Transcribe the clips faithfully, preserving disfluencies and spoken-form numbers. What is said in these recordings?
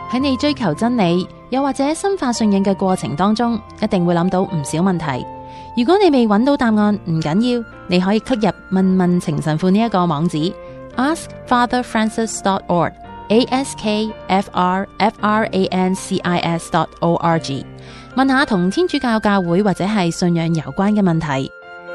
喺你追求真理，又或者深化信仰嘅過程當中，一定會諗到唔少問題。如果你未揾到答案，唔緊要，你可以 click 入問問情神父呢一個網址 ask father francis dot org a s k f r f r a n c i s dot org 問下同天主教教會或者係信仰有關嘅問題。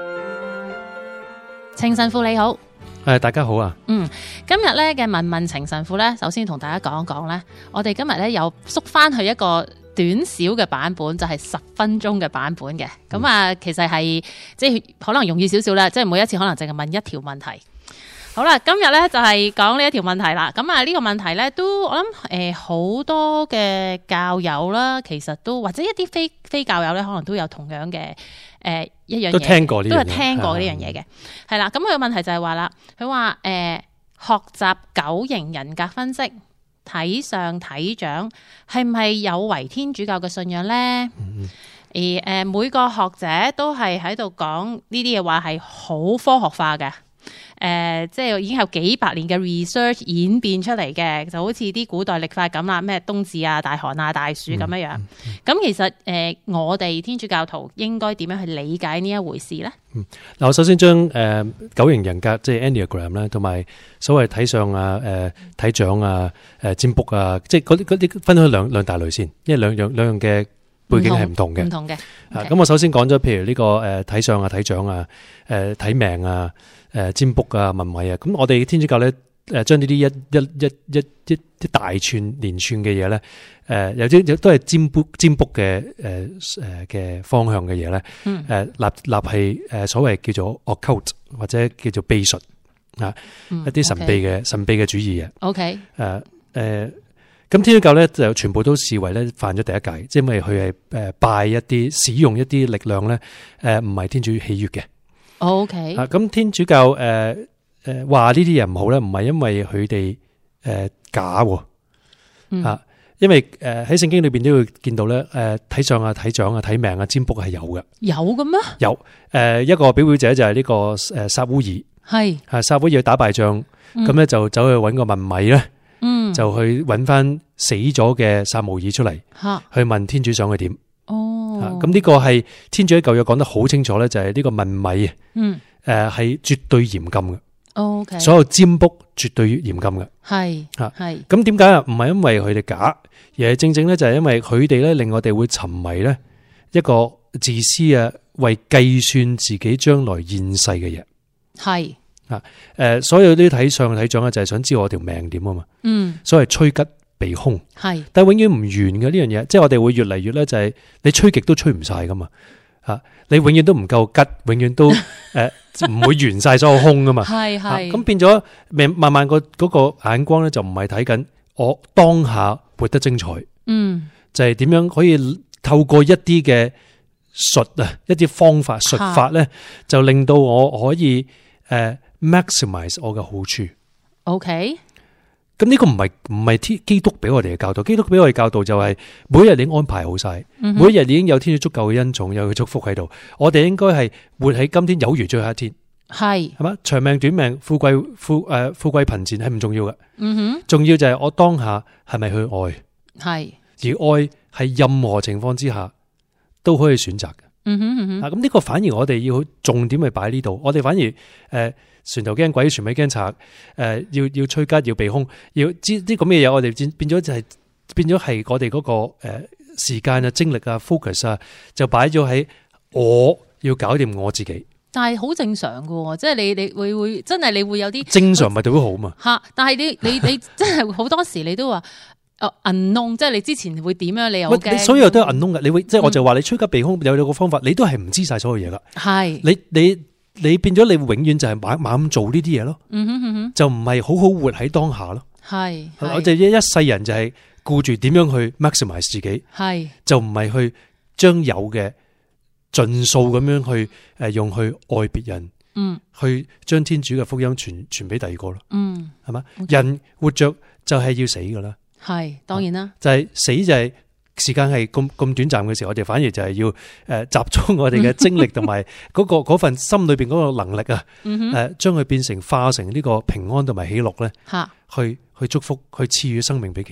情神父你好。 誒，大家好啊！ 嗯，今日咧嘅問問情神父咧，首先同大家講一講咧，我哋今日咧又縮翻去一個短小嘅版本，就係、是、十分鐘嘅版本嘅。咁、嗯、啊，其實係即係可能容易少少啦，即係每一次可能淨係問一條問題。好啦，今日咧就係講呢一條問題啦。咁啊，呢個問題咧都我諗誒好多嘅教友啦，其實都或者一啲非非教友咧，可能都有同樣嘅誒、呃、一樣嘢， 都聽過呢樣嘢， 都係聽過呢樣嘢嘅。係啦，咁佢嘅問題就係話啦，佢話誒學習九型人格分析，睇相睇長，係唔係有違天主教嘅信仰咧？嗯、而誒、呃、每個學者都係喺度講呢啲嘢話係好科學化嘅。誒、呃，即係已經有幾百年嘅 research 演變出嚟嘅，就好似啲古代曆法咁啦，咩冬至啊、大寒啊、大暑咁樣樣。咁、嗯嗯嗯、其實誒、呃，我哋天主教徒應該點樣去理解呢一回事咧？嗯， 嗱，我首先將誒、呃、九型人格，即係 Enneagram 啦，同埋所謂睇相啊、誒睇掌啊、誒占卜啊，即係嗰啲嗰啲分開兩兩大類先，因為兩樣兩樣嘅背景係唔同嘅。唔同嘅。咁、okay. 我首先講咗，譬如呢、這個誒睇相啊、睇掌啊、誒睇命啊。誒，占卜啊、問米啊，咁我哋天主教咧，誒，將呢啲一一一一一一大串連串嘅嘢咧，誒，有啲都係占卜占卜嘅誒誒嘅方向嘅嘢咧，誒、嗯，立立係誒所謂叫做 occult 或者叫做秘術啊，嗯、一啲神秘嘅、okay. 神秘嘅主義嘅。OK，誒誒，咁天主教咧就全部都視為咧犯咗第一戒，即係因為佢係誒拜一啲使用一啲力量咧，誒唔係天主喜悅嘅。O K，啊，咁天主教誒誒話呢啲嘢唔好咧，唔係因為佢哋誒假喎，嗯、啊，因為誒喺聖經裏邊都會見到咧，誒睇相啊、睇掌啊、睇命啊、占卜係有嘅，有嘅咩？有，誒、呃、一個表表者就係呢個誒撒烏爾，係啊撒烏爾打敗仗，咁、嗯、咧就走去搵個問米咧，嗯，就去搵翻死咗嘅撒慕爾出嚟，吓去問天主想佢點。哦，咁呢個係天主喺舊約講得好清楚咧，就係、是、呢個問米，嗯，誒係絕對嚴禁嘅。O K，所有占卜絕對嚴禁嘅。係吓係。咁點解啊？唔係因為佢哋假，而係正正咧就係因為佢哋咧令我哋會沉迷咧一個自私啊，為計算自己將來現世嘅嘢。係啊，誒，所有啲睇相睇掌啊，就係想知道我條命點啊嘛。嗯，所謂趨吉避凶係，但係永遠唔完嘅呢樣嘢，即係我哋會越嚟越咧，就係你吹極都吹唔晒噶嘛，吓你永遠都唔夠吉，永遠都誒唔會完晒所有凶噶嘛，係係，咁變咗慢慢個嗰個眼光咧就唔係睇緊我當下活得精彩，嗯，就係點樣可以透過一啲嘅術啊，一啲方法術法咧，就令到我可以誒 maximize 我嘅好處。OK。咁呢個唔係唔係基督俾我哋嘅教導，基督俾我哋教導就係每一日你安排好晒，嗯，每一日你已經有天主足夠嘅恩寵，有佢祝福喺度。我哋應該係活喺今天有如最後一天，係係嘛？長命短命，富貴富誒、呃、富貴貧賤係唔重要嘅，嗯哼，重要就係我當下係咪去愛，係而愛係任何情況之下都可以選擇嘅，嗯哼嗯哼。啊，咁呢個反而我哋要重點去擺呢度，我哋反而誒。呃船頭驚鬼，船尾驚賊。誒、呃，要要趨吉，要避凶，要知啲咁嘅嘢。我哋變變咗就係變咗係我哋嗰、那個誒、呃、時間啊、精力啊、focus 啊，就擺咗喺我要搞掂我自己。但係好正常噶，即係你你會會真係你會有啲正常咪就會好嘛吓。但係你你你真係好多時你都話誒 unknown， 即係你之前會點樣？你又驚，所有都有 unknown 嘅。你會即係我就話你趨吉避凶有有個方法，你都係唔知晒所有嘢噶。係你你。你你變咗，你永遠就係猛猛咁做呢啲嘢咯，嗯哼嗯哼，就唔係好好活喺當下咯。係，我哋一一世人就係顧住點樣去 maximize 自己，係就唔係去將有嘅盡數咁樣去誒用去愛別人，嗯，去將天主嘅福音傳傳俾第二個咯，嗯，係嘛？人活着就係要死噶啦，係當然啦，就係死就係。時間係咁咁短暫嘅時候，我哋反而就係要誒集中我哋嘅精力同埋嗰個嗰份心裏邊嗰個能力啊，誒將佢變成化成呢個平安同埋喜樂咧，吓去去祝福去賜予生命俾其他人。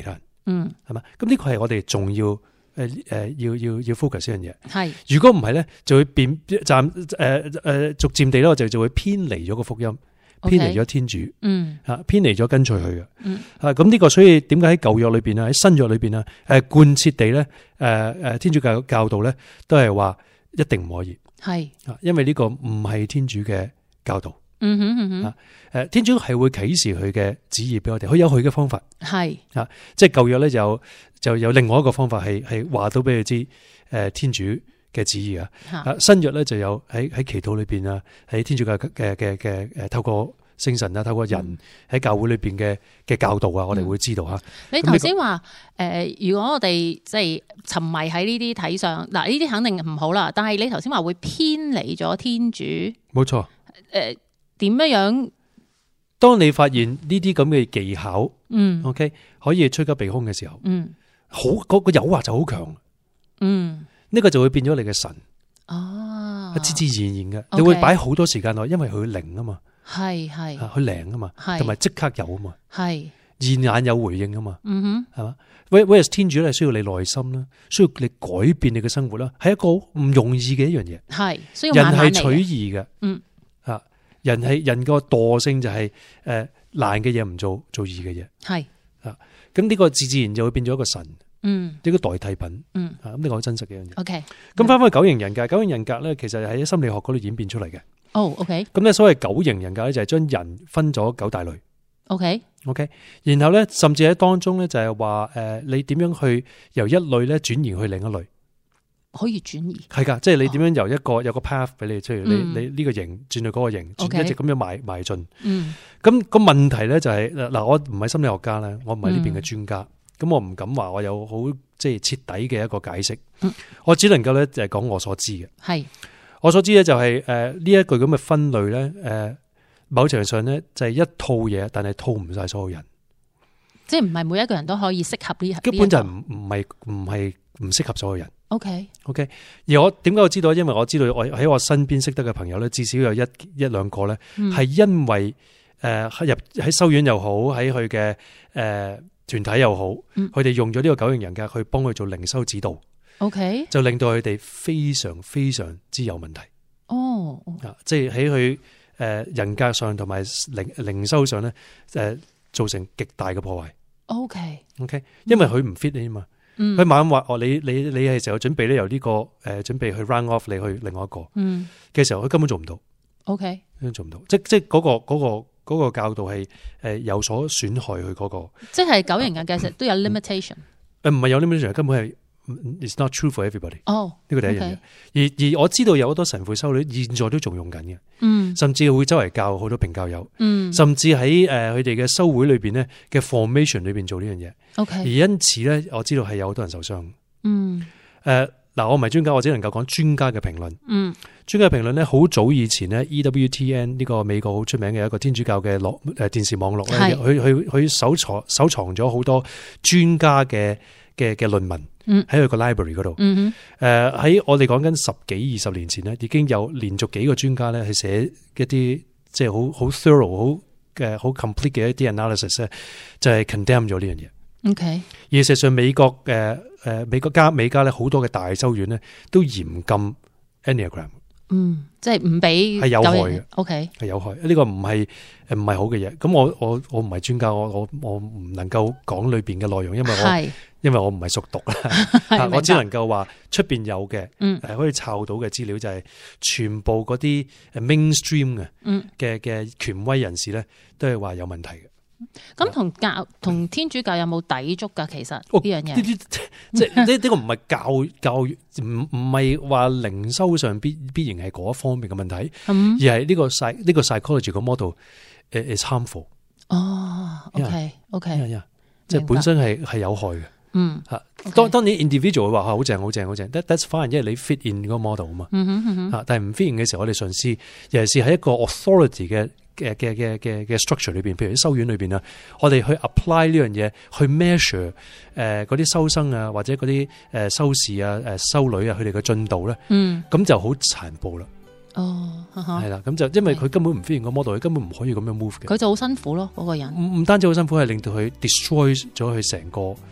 嗯， 係嘛？咁呢個係我哋重要誒誒、呃、要要要 focus 呢樣嘢。 係， 如果唔係咧，就會變暫誒誒逐漸地咧，我就就會偏離咗個福音，偏離咗天主， 嗯啊偏離咗跟隨佢嘅。 嗯啊咁呢個所以點解喺舊約裏邊啊，喺新約裏邊啊，誒貫徹地咧，誒誒天主教教導咧，都係話一定唔可以。 係， 啊，因為呢個唔係天主嘅教導。 嗯哼嗯哼， 誒，天主係會啟示佢嘅旨意俾我哋，佢有佢嘅方法。 係啊，即係舊約咧就有就有另外一個方法係係話到俾佢知，誒天主嘅旨意啊。啊，新約咧就有喺喺祈禱裏邊啊，喺天主教嘅嘅嘅誒透過聖神啊，透過人喺教會裏邊嘅嘅教導啊，我哋會知道吓。 你頭先話誒，如果我哋即係沉迷喺呢啲睇上，嗱呢啲肯定唔好啦。但係你頭先話會偏離咗天主， 冇錯。 誒，點樣樣？ 當你發現呢啲咁嘅技巧， 嗯 ，OK，可以趨吉避凶嘅時候， 嗯， 好嗰個誘惑就好強， 嗯， 呢個就會變咗你嘅神， 哦， 自自然然嘅， Okay 你會擺好多時間落，因為佢靈啊嘛， 係係佢靈啊嘛， 係同埋即刻有啊嘛， 係， 現眼有回應啊嘛， 嗯哼， 係嘛？Whereas 天主咧需要你耐心啦，需要你改變你嘅生活啦，係一個唔容易嘅一樣嘢， 係需要人係慢慢嚟嘅， 取易嘅， 嗯， 啊，人係人個惰性就係誒難嘅嘢唔做，做易嘅嘢， 係， 啊，咁呢個自自然就會變咗一個神， 嗯呢個代替品， 嗯啊，咁呢個好真實嘅一樣嘢。 ，OK， 咁翻返去九型人格，九型人格咧，其實係喺心理學嗰度演變出嚟嘅。 哦，OK， 咁咧，所謂九型人格咧，就係將人分咗九大類。 OK， OK，然後咧，甚至喺當中咧，就係話誒，你點樣去由一類咧轉移去另一類？ 可以轉移， 係噶，即係你點樣由一個有個 path 俾你，譬如你嗯你呢個型轉到嗰個型， OK 一直咁樣邁邁進。 嗯咁個問題咧就係嗱，我唔係心理學家咧，我唔係呢邊嘅專家，咁我唔敢話我有好即係徹底嘅一個解釋。 嗯我只能夠咧就係講我所知嘅。 係， 我所知咧就係誒呢一句咁嘅分類咧，誒某程度上咧就係一套嘢，但係套唔晒所有人， 即係唔係每一個人都可以適合呢？ 根本就係唔唔係唔係唔適合所有人。 OK， OK，而我點解我知道？因為我知道我喺我身邊識得嘅朋友咧，至少有一一兩個咧，係因為誒入喺修院又好，喺佢嘅誒團體又好，佢哋用咗呢個九型人格去幫佢做靈修指導。 OK， 就令到佢哋非常非常之有問題。 哦， 啊，即係喺佢誒人格上同埋靈靈修上咧，誒造成極大嘅破壞。 OK， OK，因為佢唔 fit 你啊嘛， 嗯， 佢猛話哦，你你你係時候準備咧由呢個誒準備去 round off 你去另外一個嗯嘅時候，佢根本做唔到。 ，OK， 根本做唔到，即即係嗰個嗰個嗰個教導係誒有所損害佢嗰個。 即係九型人格其實都有 limitation。 誒唔係有 limitation，根本係 it's not true for everybody。 哦， 呢個第一樣嘢。而而我知道有好多神父修女現在都仲用緊嘅， 嗯甚至會周圍教好多平教友， 嗯甚至喺誒佢哋嘅修會裏邊咧嘅 formation 裏邊做呢樣嘢。而 ，OK， 因此咧，我知道係有好多人受傷。 嗯誒嗱，我唔係專家，我只能夠講專家嘅評論。 嗯專家評論咧，好早以前咧 ，E W T N 呢個美國好出名嘅一個天主教嘅網誒電視網絡咧， 係佢佢佢搜藏搜藏咗好多專家嘅嘅嘅論文， 嗯喺佢個 library 嗰度。 嗯誒喺我哋講緊十幾二十年前咧，已經有連續幾個專家咧去寫一啲即係好好 thorough 好嘅好 complete 嘅一啲 analysis 咧，就係 condemn 咗呢樣嘢。 ，OK， 而事實上美國誒誒美國加美加咧好多嘅大修院咧都嚴禁 Enneagram。 嗯，即係唔俾係有害嘅 ，OK， 係有害，呢個唔係誒唔係好嘅嘢。咁我我我唔係專家，我我我唔能夠講裏邊嘅內容，因為我係因為我唔係熟讀啦， 係明白我只能夠話出邊有嘅嗯誒可以抄到嘅資料就係全部嗰啲誒 mainstream 嘅嗯， 嘅嘅權威人士咧都係話有問題嘅。 咁同教同天主教有冇抵觸㗎？其實呢哦樣嘢， 呢啲即係呢呢個唔係教教育，唔唔係話靈修上必必然係嗰一方面嘅問題， 嗯， 而係呢個 psy 呢個 psychology 個 model 誒 is harmful。 哦，OK，OK， 呀呀即係本身係係有害嘅。 嗯， 吓， OK 當當你 individual 話好正好正好正，that that's fine，因為你 fit in 嗰個 model 啊嘛。 嗯哼嗯哼， 吓，但係唔 fit in 嘅時候，我哋嘗試，尤其是喺一個 authority 嘅嘅嘅嘅嘅嘅 structure 裏邊，譬如喺修院裏邊啊，我哋去 apply 呢樣嘢，去 measure 誒嗰啲修生啊，或者嗰啲誒修士啊、誒修女啊，佢哋嘅進度咧， 嗯， 咁就好殘暴啦。 哦，哈哈係啦，咁就因為佢根本唔 fit in 個 model，佢根本唔可以咁樣 move 嘅。 佢就好辛苦咯，嗰個人， 唔唔單止好辛苦，係令到佢 destroy 咗佢成個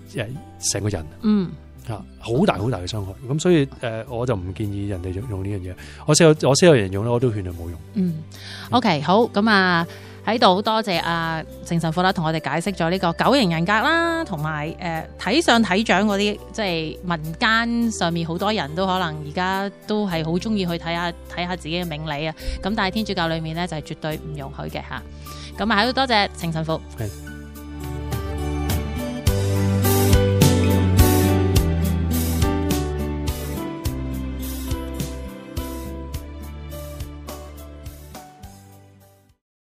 誒成個人。 嗯。 啊，好大好大嘅傷害，咁所以誒、呃，我就唔建議人哋用用呢樣嘢。我識有我識有人用咧，我都勸佢冇用。 嗯 ，OK，好，咁啊喺度多謝阿鄭神父啦，同我哋解釋咗呢個九型人格啦，同埋誒睇相睇掌嗰啲，即係民間上面好多人都可能而家都係好中意去睇下睇下自己嘅命理啊。咁但係天主教裏面咧就係絕對唔容許嘅嚇。咁啊喺度多謝鄭神父。 係。